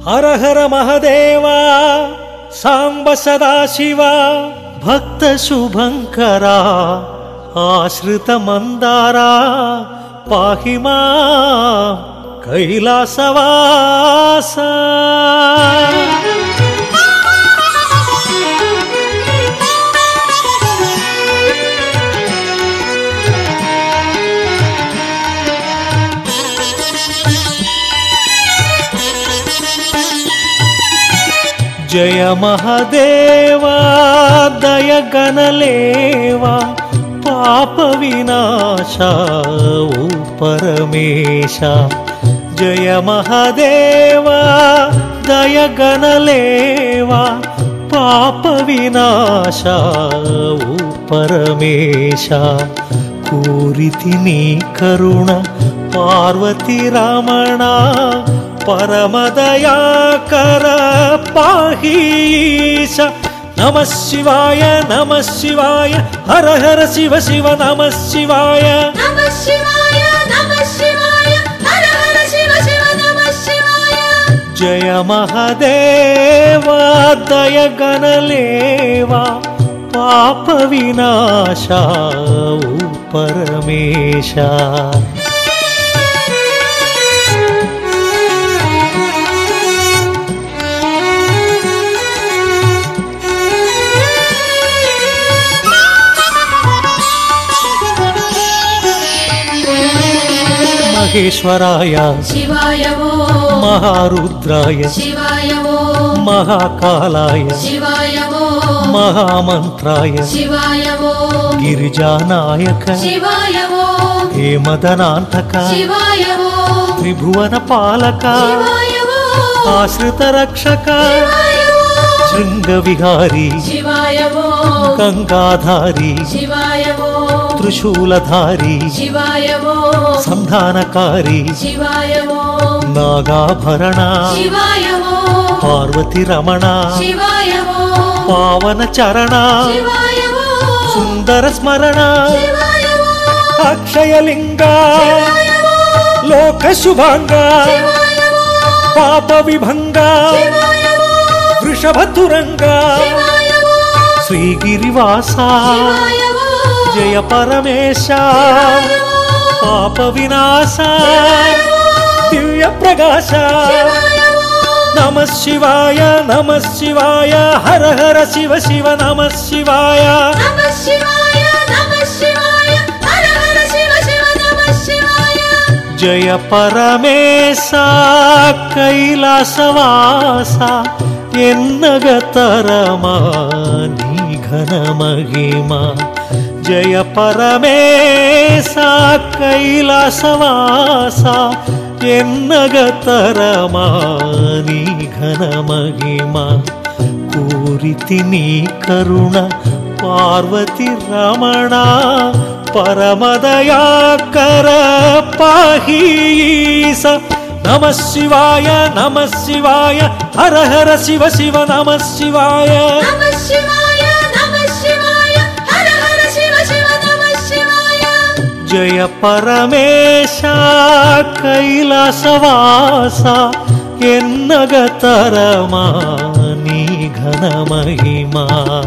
హర హర మహదేవా సాంబ సదాశివా భక్త శుభంకరా ఆశ్రిత మందారా పాహి మా కైలాసవాస. జయ మహదేవా దయగణలేవా పాప వినాశ ఓ పరమేశ. జయ మహదేవా దయగణలేవా పాప వినాశ ఓ పరమేశ. కోరితి నీ కరుణ పార్వతి రమణ పరమదయాకర పాహీశ. నమ శివాయ నమ శివాయ హర హర శివ శివ నమ శివాయ. నమ శివాయ నమ శివాయ హర హర శివ శివ నమ శివాయ. జయ మహదేవా దయగణలేవా పాప వినాశ ఓ పరమేశ. మహేశ్వరాయ శివాయ ఓం మహారుద్రాయ శివాయ ఓం మహాకాలాయ శివాయ ఓం మహామంత్రాయ శివాయ ఓం గిరిజానాయక శివాయ ఓం హేమదనాంతక శివాయ ఓం త్రిభువన పాలక శివాయ ఓం ఆశ్రిత రక్షక శివాయ ఓం శృంగ విహారీ శివాయ ఓం గంగాధారి శివాయ ఓం త్రిశూలధారి శివాయ ఓం సంధానకారి శివాయ ఓం నాగాభరణ శివాయ ఓం పార్వతి రమణ శివాయ ఓం పావన చరణ శివాయ ఓం సుందర స్మరణ శివాయ ఓం అక్షయలింగ శివాయ ఓం లోక శుభాంగ శివాయ ఓం పాప విభంగ శివాయ ఓం వృషభతురంగ శివాయ ఓం శ్రీగిరివాస శివాయ ఓం జయ పరమేశ పాప వినాశ దివ్య ప్రకాశ. నమ శివాయ నమ శివాయ హర హర శివ శివ నమ శివాయ. నమ శివాయ నమ శివాయ హర హర శివ శివ నమ శివాయ. జయ పరమేశ కైలాసవాస ఎన్నగతరమా నీ ఘన మహిమా. జయ పరమేశ కైలాసవాస ఎన్నగతరమా నీ ఘన మహిమా. కోరితి నీ కరుణ పార్వతి రమణ పరమదయాకర పాహీశ. నమ శివాయ నమ శివాయ హర హర శివ శివ నమ శివాయ. నమ శివాయ నమ శివాయ హర హర శివ శివ నమ శివాయ. జయ పరమేశ కైలాసవాస ఎన్నగతరమా నీ ఘన మహిమా.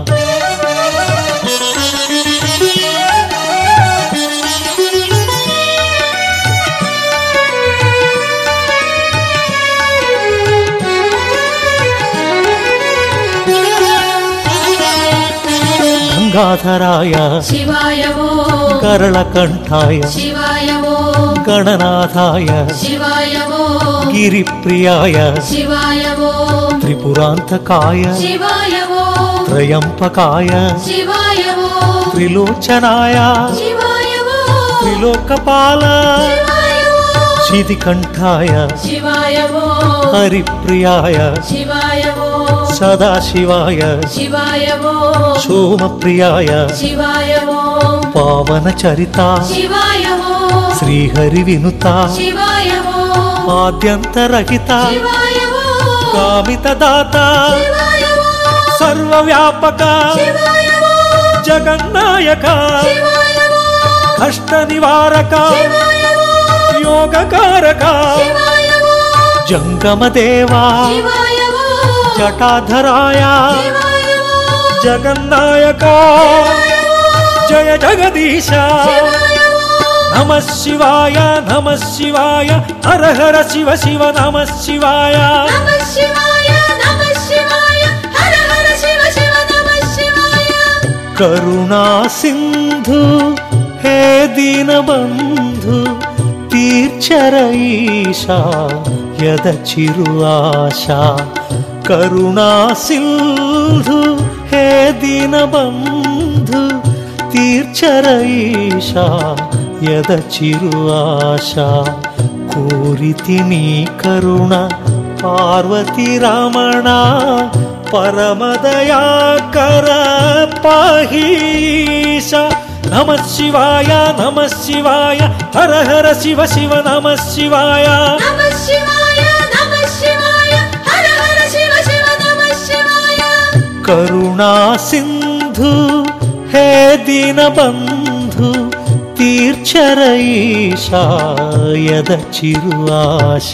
గంగాధరాయ శివాయ ఓం కరళకంఠాయ శివాయ ఓం గణనాథాయ శివాయ ఓం గిరిప్రియాయ శివాయ ఓం త్రిపురాంతకాయ శివాయ ఓం త్రయంపకాయ శివాయ ఓం త్రిలోచనాయ శివాయ ఓం త్రిలోకపాల శివాయ ఓం శితికంఠాయ శివాయ ఓం హరిప్రియాయ శివాయ ఓం సదాశివాయ శివాయ ఓం సోమప్రియాయ శివాయ ఓం పావన చరిత శివాయ ఓం శ్రీహరి వినుత శివాయ ఓం ఆద్యంతరహిత శివాయ ఓం కామిత దాత శివాయ ఓం సర్వవ్యాపక శివాయ ఓం జగన్నాయక శివాయ ఓం కష్ట నివారక శివాయ ఓం యోగకారక శివాయ ఓం జంగమదేవా శివాయ ఓ జటాధరాయ శివాయ ఓ జగన్నాయక జయ జగదీశ నమ శివాయ హర హర శివ శివ నమ శివాయ నమః శివాయ హర హర శివ శివ నమః శివాయ కరుణా సింధు హే దీనబంధు తీర్చర ఈశా యద చిరు ఆశ కరుణా సింధు హే దీనబంధు తీర్చర ఈశా యద చిరు ఆశ కోరితి నీ కరుణ పార్వతి రమణ పరమదయాకర పాహీశ నమ శివాయ హర హర శివ శివ నమ శివాయ నమః శివాయ హర హర శివ శివ నమః శివాయ కరుణా సింధు హే దీనబంధు తీర్చర ఈశా యద చిరు ఆశ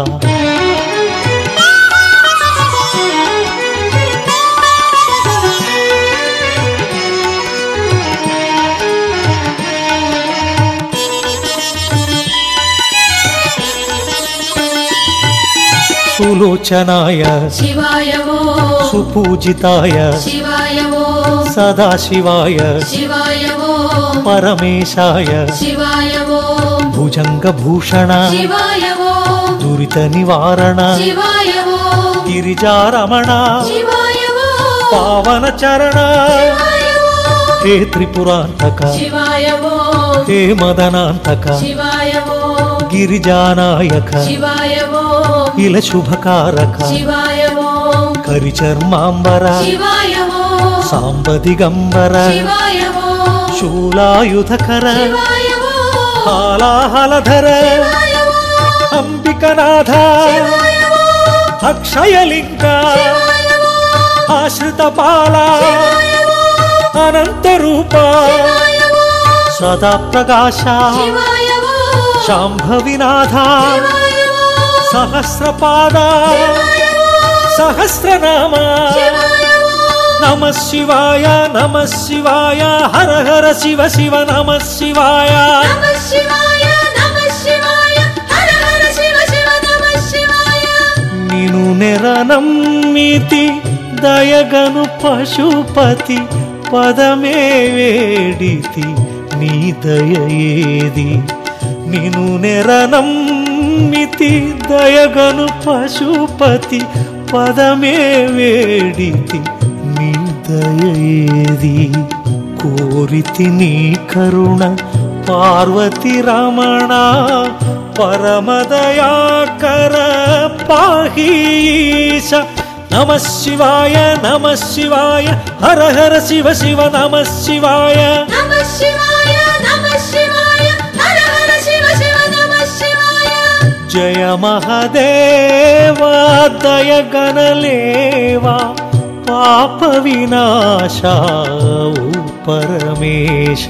సులోచనాయ శివాయ ఓ సుపూజితాయ శివాయ ఓ సదాశివాయ శివాయ ఓ పరమేశాయ శివాయ ఓ భుజంగభూషణ శివాయ ఓ దురిత నివారణ శివాయ ఓ గిరిజారమణ శివాయ ఓ పావన చరణ శివాయ ఓ హే త్రిపురాంతక శివాయ ఓ హే మదనాంతక శివాయ ఓ గిరిజానాయక శివాయ ఓ ఇల శుభకారక శివాయ ఓ కరిచర్మాంబర శివాయ ఓ సాంబదిగంబర శివాయ ఓ శూలాయుధకర శివాయ ఓ హాలాహలధర శివాయ ఓ అంబికనాథ శివాయ ఓ అక్షయలింగ శివాయ ఓ ఆశ్రిత బాల అనంత రూప శివాయ ఓ సదా ప్రకాశ శివాయ ఓ శాంభవినాథ శివాయ ఓ సహస్రపాద సహస్రనామ నమ శివాయ హర హర శివ శివ నమ శివాయ నమః శివాయ హర హర శివ శివ నమః శివాయ నిను నెరనమ్మితి దయగను పశుపతి పదమే వేడితి నీ దయేది నిను నెరనమ్మితి దయగను పశుపతి పదమే వేడితి నీ దయేది కోరితి నీ కరుణ పార్వతి రమణ పరమదయాకర పాహీశ నమ శివాయ హర హర శివ శివ నమ శివాయ నమః శివాయ హర హర శివ శివ నమః శివాయ జయ మహదేవా దయ గణలేవా పాప వినాశ ఓ పరమేశ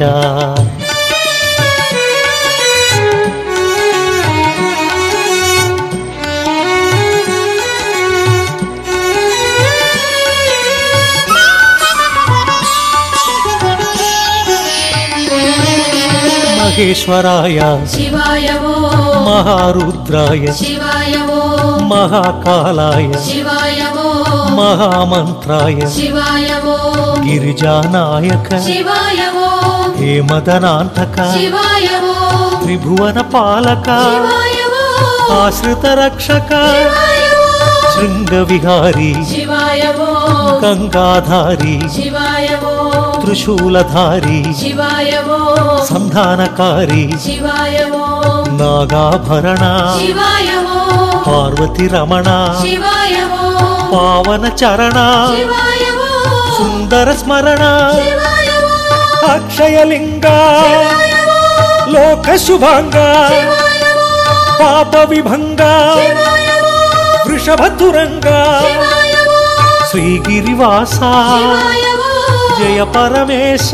మహేశ్వరాయ శివాయ ఓ మహారుద్రాయ శివాయ ఓ మహాకాలాయ శివాయ ఓ మహామంత్రాయ శివాయ ఓ గిరిజానాయక శివాయ ఓ హేమదనాంతక శివాయ ఓ త్రిభువన పాలక శివాయ ఓ ఆశ్రిత రక్షక శివాయ ఓ శృంగ విహారీ శివాయ ఓ గంగాధారి శివాయ ఓ త్రిశూలధారి శివాయ ఓ సంధానకారి శివాయ ఓ నాగాభరణ శివాయ ఓ పార్వతి రమణ శివాయ ఓ పావన చరణ శివాయ ఓ సుందర స్మరణ శివాయ ఓ అక్షయలింగ శివాయ ఓ లోక శుభాంగ శివాయ ఓ పాప విభంగ శివాయ ఓ వృషభతురంగ శివాయ ఓ శ్రీగిరివాస శివాయ ఓ జయ పరమేశ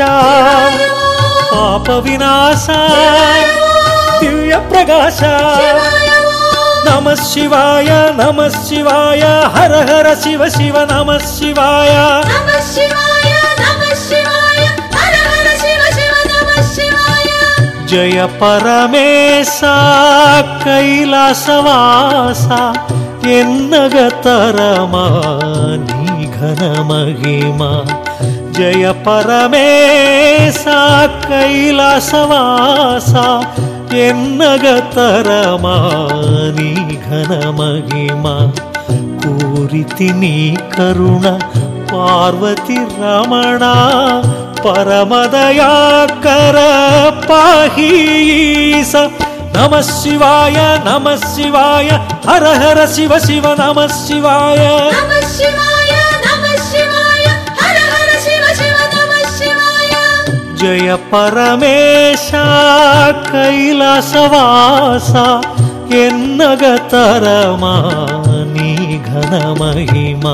పాప వినాశ దివ్య ప్రకాశ నమః శివాయ నమః శివాయ హర హర శివ శివ నమః శివాయ నమః శివాయ నమః శివాయ హర హర శివ శివ నమః శివాయ జయ పరమేశ కైలాసవాస ఎన్నగతరమా నీ ఘన మహిమ జయ పరమేశ కైలాసవాస ఎన్నగతరమా నీ ఘన మహిమ కోరితి నీ కరుణ పార్వతి రమణ పరమదయాకర పాహీస నమః శివాయ నమః శివాయ హర హర శివ శివ నమః శివాయ నమః శివాయ నమః శివాయ హర హర శివ శివ నమః శివాయ జయ పరమేశ కైలాసవాస ఎన్నగతరమా నీ ఘన మహిమా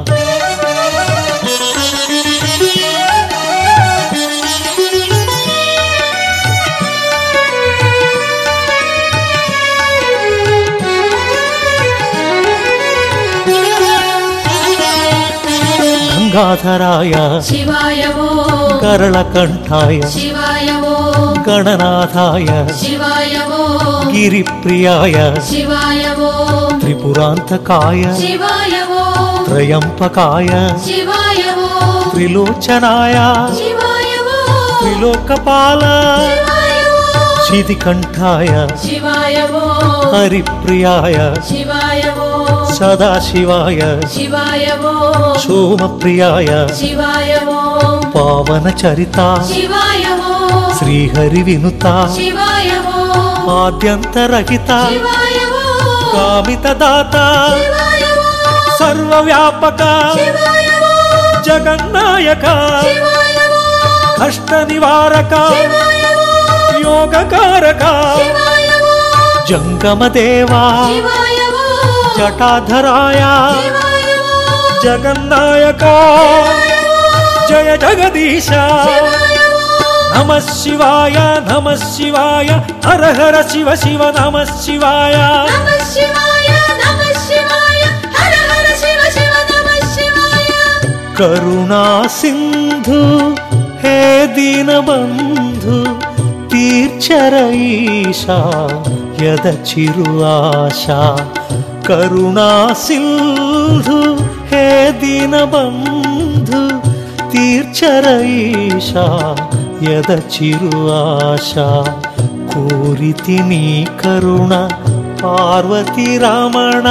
గంగాధరాయ శివాయ ఓం కరళకంఠాయ శివాయ ఓం గణనాథాయ శివాయ ఓం గిరిప్రియాయ శివాయ ఓం త్రిపురాంతకాయ శివాయ ఓం త్రయంపకాయ శివాయ ఓం త్రిలోచనాయ శివాయ ఓం త్రిలోకపాల శివాయ ఓం శితికంఠాయ శివాయ ఓం హరిప్రియాయ శివాయ ఓం సదాశివాయ శివాయ ఓం సోమప్రియాయ శివాయ ఓం పావన చరిత శివాయ ఓం శ్రీహరి వినుత శివాయ ఓం ఆద్యంతరహిత శివాయ ఓం కామిత దాత శివాయ ఓం సర్వవ్యాపక శివాయ ఓం జగన్నాయక శివాయ ఓం కష్ట నివారక శివాయ ఓం యోగకారక శివాయ ఓం జంగమ దేవా శివాయ ఓం జటాధరాయ శివాయ ఓం జగన్నాయక జయ జగదీశ నమః శివాయ నమః శివాయ హర హర శివ శివ నమః శివాయ నమః శివాయ నమః శివాయ హర హర శివ శివ నమః శివాయ కరుణా సింధు హే దీనబంధు తీర్చర ఈశా యద చిరు ఆశ కరుణా సింధు హే దీనబంధు తీర్చర ఈశా యద చిరు ఆశ కోరితి నీ కరుణ పార్వతి రమణ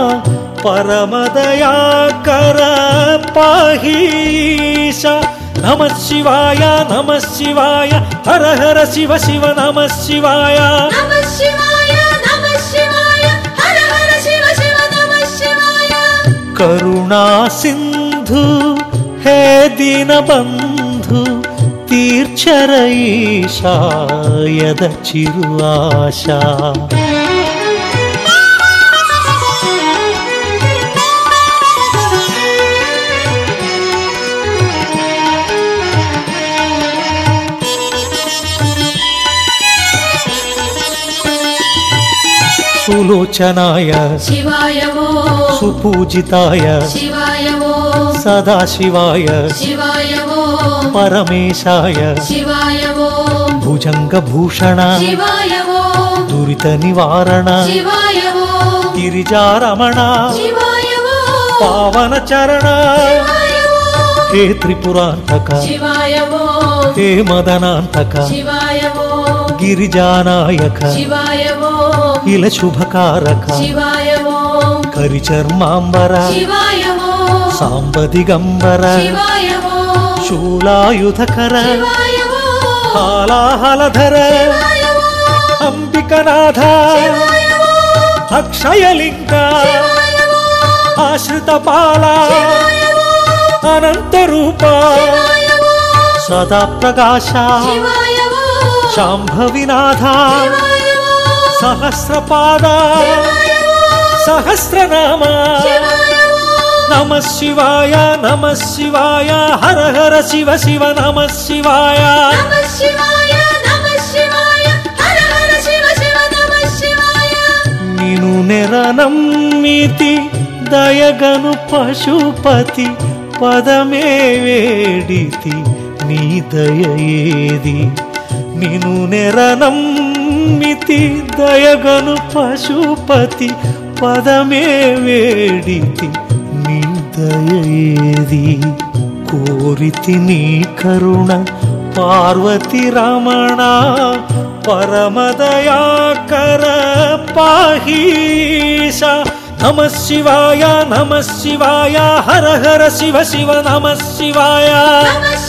పరమదయాకర పాహీశ నమః శివాయ నమః శివాయ హర హర శివ శివ నమః శివాయ నమః శివాయ నమః శివాయ హర హర శివ శివ నమః శివాయ కరుణా సింధు హే దీనబంధు తీర్చర ఈశా యద చిరు ఆశ సులోచనాయ శివాయ ఓం సుపూజితాయ శివాయ ఓం సదాశివాయ శివాయ ఓం పరమేశాయ శివాయ ఓం భుజంగభూషణ శివాయ ఓం దురిత నివారణ శివాయ ఓం గిరిజారమణ శివాయ ఓం పావన చరణ శివాయ ఓం హే త్రిపురాంతక శివాయ ఓం హే మదనాంతక శివాయ ఓం గిరిజానాయక శివాయ ఓం ఇల శుభకారక శివాయ ఓం కరిచర్మాంబర శివాయ ఓం సాంబ దిగంబర శివాయ ఓం శూలాయుధకర శివాయ ఓం హాలాహలధర శివాయ ఓం అంబికనాథ శివాయ ఓం అక్షయలింగ శివాయ ఓం ఆశ్రితపాల శివాయ ఓం అనంతరూప శివాయ ఓం సదా ప్రకాశ శివాయ ఓం శాంభవినాథ శివాయ ఓం సహస్రపాద సహస్రనామ శివాయ ఓం నమః శివాయ నమః శివాయ హర హర శివ శివ నమః శివాయ నమః శివాయ నమః శివాయ హర హర శివ శివ నమః శివాయ నిను నెరనమ్మితి దయగను పశుపతి పదమే వేడితి నీ దయేది నిను నెరనమ్మితి దయగను పశుపతి పదమే వేడితి నీ దయేది కోరితి నీ కరుణ పార్వతి రమణ పరమదయాకర పాహీశ నమః శివాయ హర హర శివ శివ నమః శివాయ నమః